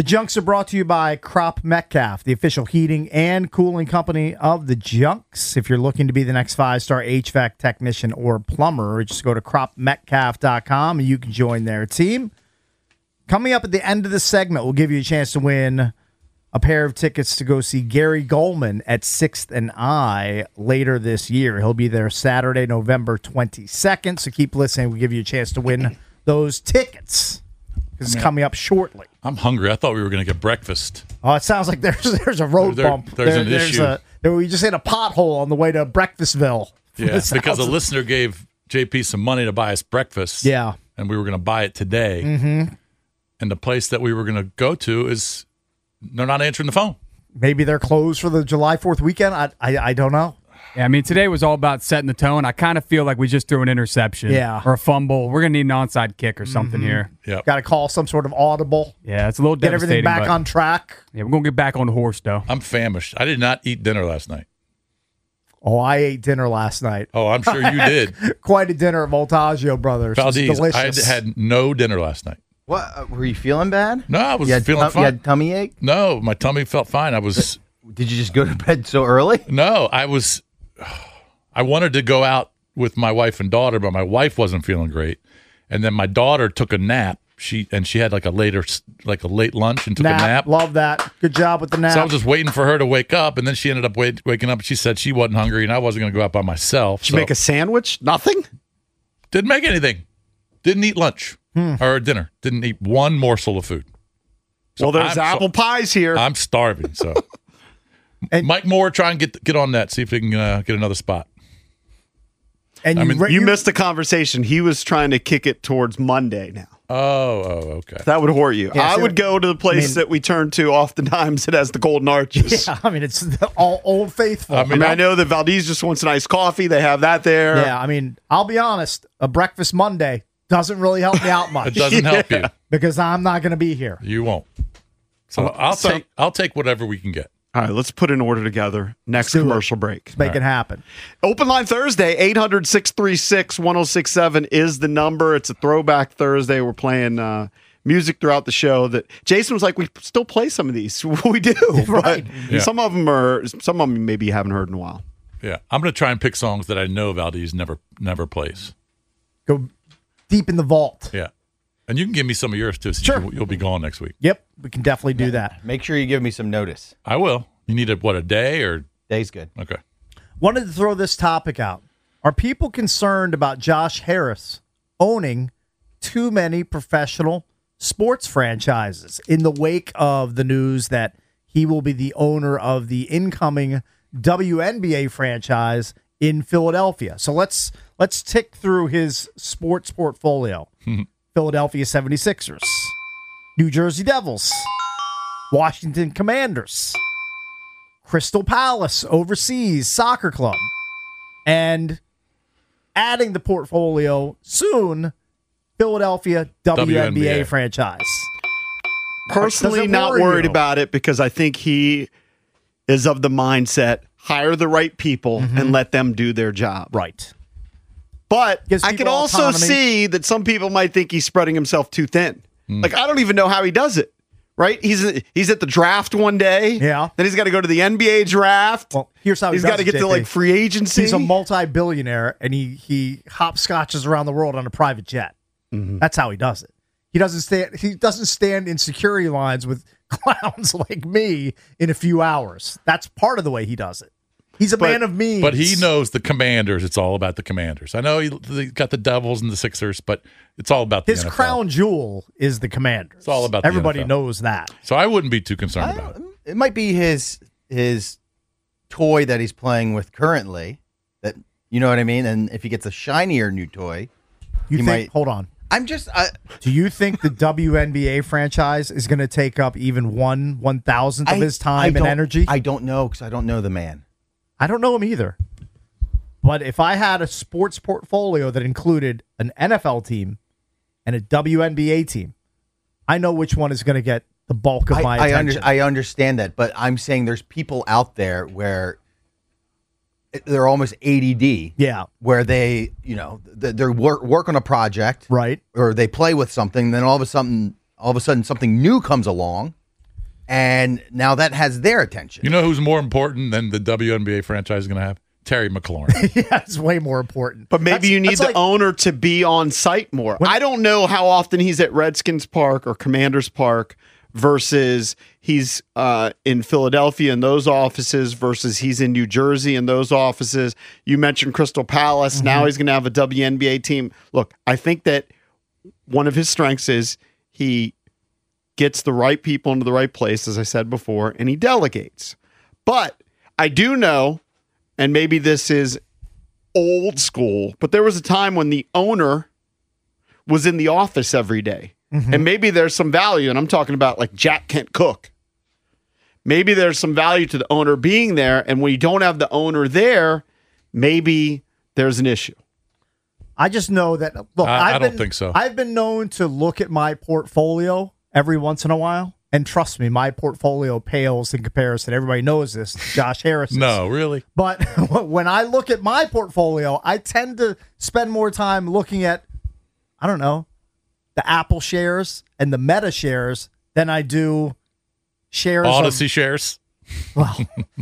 Junks are brought to you by Crop Metcalf, the official heating and cooling company of the Junks. If you're looking to be the next 5-star HVAC technician or plumber, just go to cropmetcalf.com and you can join their team. Coming up at the end of the segment, we'll give you a chance to win a pair of tickets to go see Gary Goldman at 6th and I later this year. He'll be there Saturday, November 22nd, so keep listening. We'll give you a chance to win those tickets. It's coming up shortly. I'm hungry. I thought we were going to get breakfast. Oh, it sounds like there's a road bump. There's an issue. We just hit a pothole on the way to Breakfastville. Yeah, because a listener gave JP some money to buy us breakfast. Yeah. And we were going to buy it today. Mm-hmm. And the place that we were going to go to they're not answering the phone. Maybe they're closed for the July 4th weekend. I don't know. Yeah, I mean, today was all about setting the tone. I kind of feel like we just threw an interception or a fumble. We're going to need an onside kick or something here. Yeah, got to call some sort of audible. Yeah, it's a little devastating. Get everything back on track. Yeah, we're going to get back on the horse, though. I'm famished. I did not eat dinner last night. Oh, I ate dinner last night. Oh, I'm sure you did. Quite a dinner at Voltaggio Brothers. Valdez, Delicious. I had no dinner last night. What? Were you feeling bad? No, I was feeling fine. You had tummy ache? No, my tummy felt fine. Did you just go to bed so early? No, I wanted to go out with my wife and daughter, but my wife wasn't feeling great. And then my daughter took a nap. She had like a late lunch and took a nap. Love that. Good job with the nap. So I was just waiting for her to wake up, and then she ended up waking up. She said she wasn't hungry, and I wasn't going to go out by myself. Did you make a sandwich? Nothing? Didn't make anything. Didn't eat lunch or dinner. Didn't eat one morsel of food. So well, there's apple pies here. I'm starving. So and Mike Moore, try and get on that. See if he can get another spot. And you missed the conversation. He was trying to kick it towards Monday now. Oh, okay. That would hurt you. Yeah, I would go to the place that we turn to oftentimes. It has the Golden Arches. Yeah, I mean, it's all Old Faithful. I know that Valdez just wants a nice coffee. They have that there. Yeah, I mean, I'll be honest. A breakfast Monday doesn't really help me out much. It doesn't help you. Because I'm not going to be here. You won't. So I'll take whatever we can get. All right, let's put an order together. Next commercial break. Let's make it happen. Open line Thursday, 800-636-1067 is the number. It's a throwback Thursday. We're playing music throughout the show that Jason was like, we still play some of these. We do. Right. But some of them maybe you haven't heard in a while. Yeah. I'm going to try and pick songs that I know Valdez never plays. Go deep in the vault. Yeah. And you can give me some of yours, too. So sure. You'll be gone next week. Yep. We can definitely do that. Make sure you give me some notice. I will. You need a day or? Day's good. Okay. Wanted to throw this topic out. Are people concerned about Josh Harris owning too many professional sports franchises in the wake of the news that he will be the owner of the incoming WNBA franchise in Philadelphia? So let's tick through his sports portfolio. Philadelphia 76ers, New Jersey Devils, Washington Commanders, Crystal Palace overseas soccer club, and adding the portfolio soon, Philadelphia WNBA franchise. Personally, not worried about it because I think he is of the mindset, hire the right people and let them do their job. Right. But I can also see that some people might think he's spreading himself too thin. Like, I don't even know how he does it, right? He's at the draft one day. Yeah. Then he's got to go to the NBA draft. Well, here's how he's got to get to, like, free agency. He's a multi-billionaire, and he hopscotches around the world on a private jet. That's how he does it. He doesn't stand in security lines with clowns like me in a few hours. That's part of the way he does it. He's a man of means. But he knows the Commanders. It's all about the Commanders. I know he got the Devils and the Sixers, but it's all about the NFL. His crown jewel is the Commanders. It's all about the Everybody NFL. knows that. So I wouldn't be too concerned about it. It might be his toy that he's playing with currently. That, you know what I mean? And if he gets a shinier new toy, hold on. I'm just. Do you think the WNBA franchise is going to take up even 1/1000th of his time and energy? I don't know because I don't know the man. I don't know him either. But if I had a sports portfolio that included an NFL team and a WNBA team, I know which one is going to get the bulk of my attention. I understand that, but I'm saying there's people out there where they're almost ADD. Yeah. Where they, they're work on a project. Right. Or they play with something, then all of a sudden something new comes along And now that has their attention. You know who's more important than the WNBA franchise is going to have? Terry McLaurin. Yeah, it's way more important. But maybe you need the owner to be on site more. I don't know how often he's at Redskins Park or Commanders Park versus he's in Philadelphia in those offices versus he's in New Jersey in those offices. You mentioned Crystal Palace. Mm-hmm. Now he's going to have a WNBA team. Look, I think that one of his strengths is he gets the right people into the right place, as I said before, and he delegates. But I do know, and maybe this is old school, but there was a time when the owner was in the office every day. Mm-hmm. And maybe there's some value, and I'm talking about like Jack Kent Cooke. Maybe there's some value to the owner being there, and when you don't have the owner there, maybe there's an issue. I just know that, look, I don't think so. I've been known to look at my portfolio every once in a while, and trust me, my portfolio pales in comparison. Everybody knows this. Josh Harris. No, really? But when I look at my portfolio, I tend to spend more time looking at, I don't know, the Apple shares and the Meta shares than I do shares Odyssey shares. Well,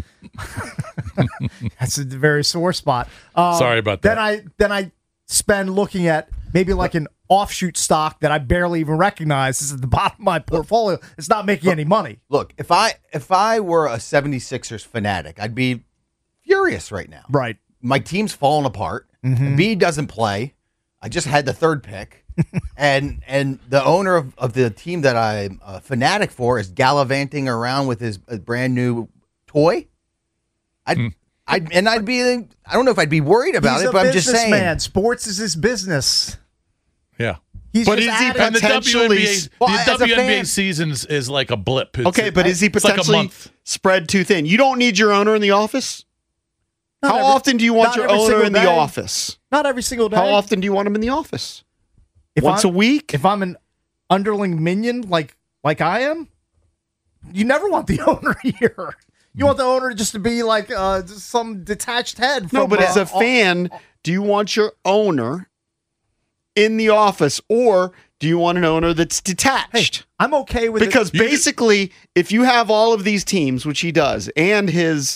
that's a very sore spot. Sorry about that. Then I spend looking at maybe like an offshoot stock that I barely even recognize. This is at the bottom of my portfolio. It's not making any money. Look, if I were a 76ers fanatic, I'd be furious right now. Right. My team's falling apart. Mm-hmm. B doesn't play. I just had the third pick. and the owner of the team that I'm a fanatic for is gallivanting around with his brand new toy. I'd be, I don't know if I'd be worried about it, but I'm just saying. Man, sports is his business. Yeah. But is he potentially... The WNBA season is like a blip. But is he potentially spread too thin? You don't need your owner in the office? How often do you want your owner in the office? Not every single day. How often do you want him in the office? Once a week? If I'm an underling minion like I am, you never want the owner here. You want the owner just to be like some detached head. No, but as a fan, do you want your owner in the office, or do you want an owner that's detached? Hey, I'm okay with because basically, if you have all of these teams, which he does, and his,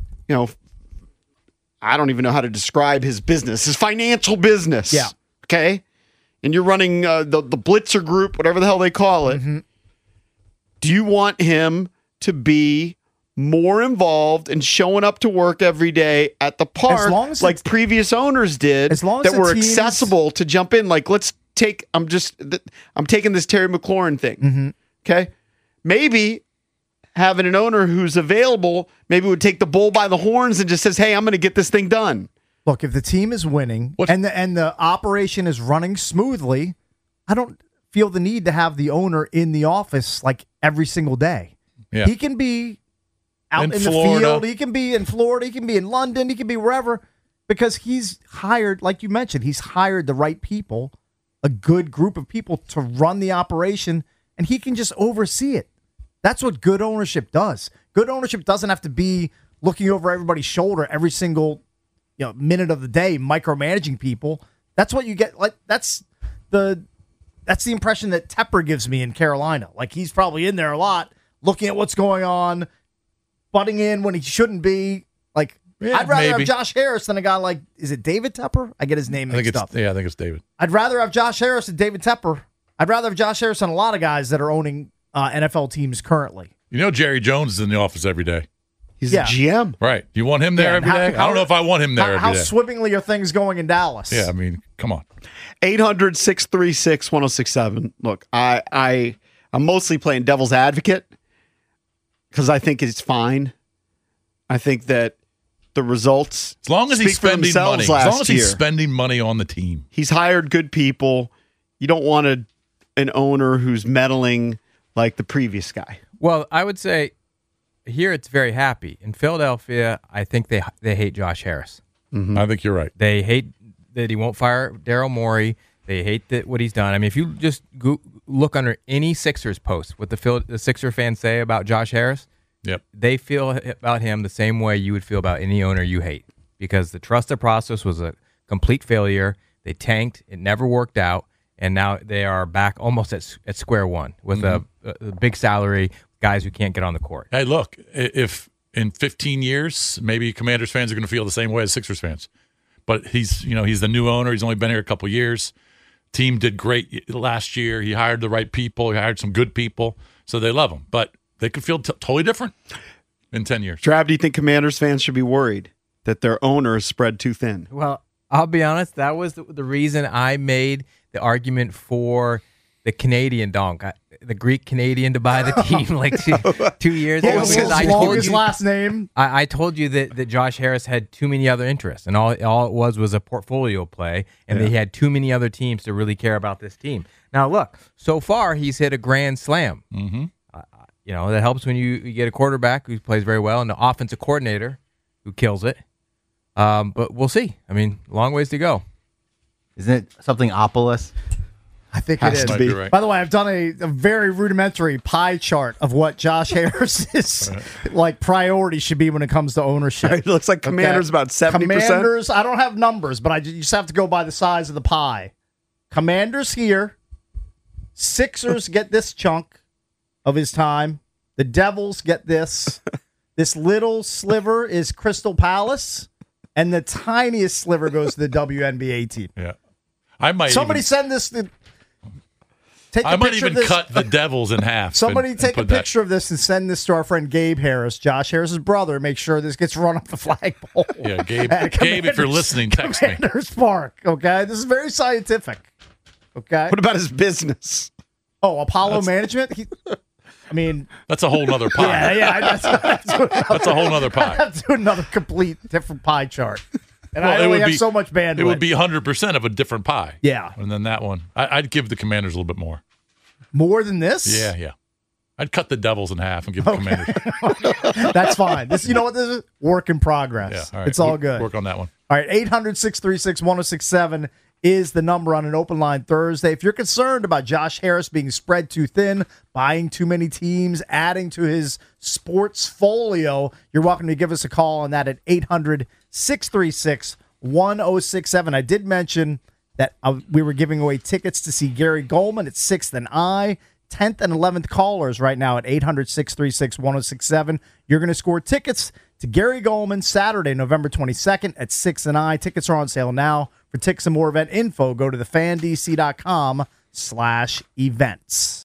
I don't even know how to describe his business, his financial business. Yeah. Okay. And you're running the Blitzer group, whatever the hell they call it. Mm-hmm. Do you want him to be more involved and showing up to work every day at the park like previous owners did that were accessible to jump in? Like, I'm taking this Terry McLaurin thing. Mm-hmm. Okay. Maybe having an owner who's available maybe would take the bull by the horns and just says, hey, I'm going to get this thing done. Look, if the team is winning and the operation is running smoothly, I don't feel the need to have the owner in the office like every single day. Yeah. He can be out in the field. He can be in Florida. He can be in London. He can be wherever, because he's hired, like you mentioned, he's hired the right people, a good group of people to run the operation, and he can just oversee it. That's what good ownership does. Good ownership doesn't have to be looking over everybody's shoulder every single minute of the day, micromanaging people. That's what you get. Like that's the impression that Tepper gives me in Carolina. Like he's probably in there a lot, looking at what's going on, butting in when he shouldn't be. Like I'd rather have Josh Harris than a guy like, is it David Tepper? I get his name mixed up. Yeah, I think it's David. I'd rather have Josh Harris than David Tepper. I'd rather have Josh Harris than a lot of guys that are owning NFL teams currently. Jerry Jones is in the office every day. He's a GM. Right. You want him there every day? I don't know if I want him there every day. How swimmingly are things going in Dallas? Yeah, I mean, come on. 800-636-1067. Look, I'm mostly playing devil's advocate because I think it's fine. I think that the results as long as he's spending money. As long as he's spending money on the team. He's hired good people. You don't want an owner who's meddling like the previous guy. Well, I would say here it's very happy. In Philadelphia, I think they hate Josh Harris. Mm-hmm. I think you're right. They hate that he won't fire Daryl Morey. They hate what he's done. I mean, if you just look under any Sixers post, what the Sixer fans say about Josh Harris, yep, they feel about him the same way you would feel about any owner you hate, because the trusted process was a complete failure. They tanked. It never worked out. And now they are back almost at square one with a big salary, guys who can't get on the court. Hey, look, if in 15 years, maybe Commanders fans are going to feel the same way as Sixers fans. But he's the new owner. He's only been here a couple years. Team did great last year. He hired the right people. He hired some good people, so they love him. But they could feel totally different in 10 years. Trav, do you think Commanders fans should be worried that their owner is spread too thin? Well, I'll be honest. That was the reason I made the argument for the Canadian donk, the Greek Canadian to buy the team like 2 years ago. Because I told his last name. I told you that Josh Harris had too many other interests, and all it was a portfolio play, and he had too many other teams to really care about this team. Now, look, so far he's hit a grand slam. Mm-hmm. That helps when you get a quarterback who plays very well and an offensive coordinator who kills it. But we'll see. I mean, long ways to go. Isn't it something Opolis? I think it is. to be. Right. By the way, I've done a very rudimentary pie chart of what Josh Harris's priority should be when it comes to ownership. It looks like Commanders about 70%. Commanders, I don't have numbers, but you just have to go by the size of the pie. Commanders here. Sixers get this chunk of his time. The Devils get this. This little sliver is Crystal Palace, and the tiniest sliver goes to the WNBA team. Yeah. I might send this. I might even cut the Devils in half. Somebody take a picture of this and send this to our friend Gabe Harris, Josh Harris's brother. Make sure this gets run off the flagpole. Yeah, Gabe, if you're listening, text me. Commanders Park, okay? This is very scientific, okay? What about his business? Oh, Apollo Management? That's a whole nother pie. Yeah. That's a whole nother pie. I have to do another complete different pie chart. And I only have so much bandwidth. It would be 100% of a different pie. Yeah. And then that one, I'd give the Commanders a little bit more. More than this? Yeah. I'd cut the Devils in half and give the Commanders. That's fine. This is? Work in progress. Yeah, all right. It's all good. Work on that one. All right, 800-636-1067 is the number on an open line Thursday. If you're concerned about Josh Harris being spread too thin, buying too many teams, adding to his sports folio, you're welcome to give us a call on that at 800-636-1067. I did mention that we were giving away tickets to see Gary Goldman at 6th and I. 10th and 11th callers right now at 800-636-1067. You're going to score tickets to Gary Goldman Saturday, November 22nd at 6th and I. Tickets are on sale now. For tickets and more event info, go to thefandc.com/events.